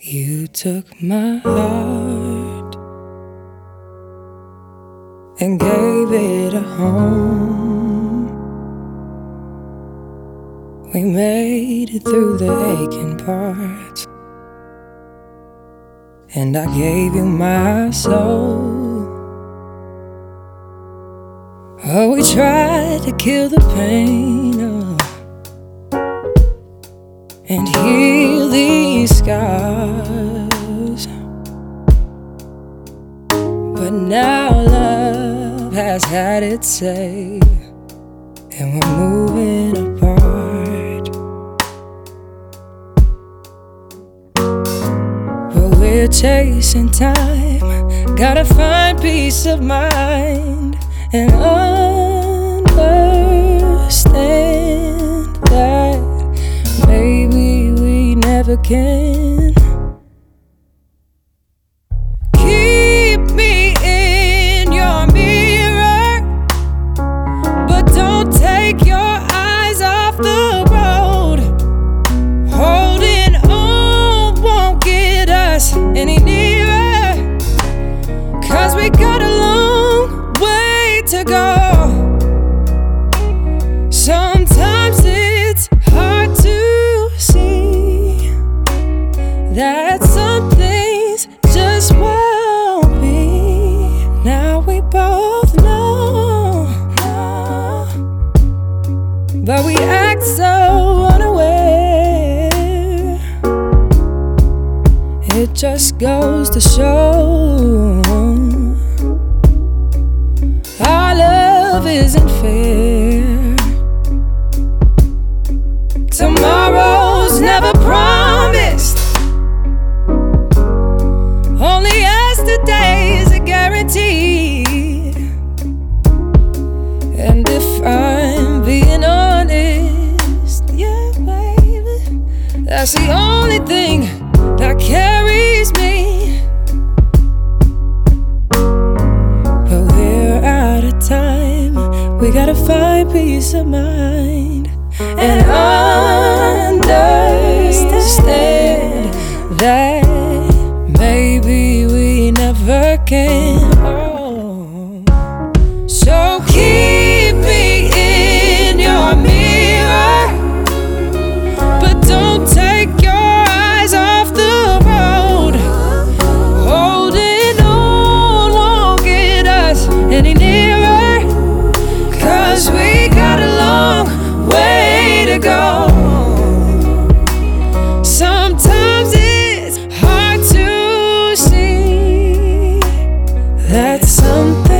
You took my heart and gave it a home. We made it through the aching parts, and I gave you my soul. Oh, we tried to kill the pain and heal these scars, but now love has had its say, and we're moving apart. But we're chasing time, gotta find peace of mind and understand that maybe we never can. Keep me in your mirror, but don't take your eyes off the road. Holding on won't get us any nearer, 'cause we got a long way to go. Sometimes it's hard to see that some things just won't be. Now we both know, but we act so unaware. It just goes to show our love isn't fair. Tomorrow's never promised, only yesterday is a guarantee. And if I'm being honest, yeah, baby, that's the only thing that carries me. But we're out of time, we gotta find peace of mind and understand that maybe we never can. Oh. So keep me in your mirror, but don't take your eyes off the road. Holding on won't get us any nearer, 'cause we got a long way to go. Sometimes it's hard to see that something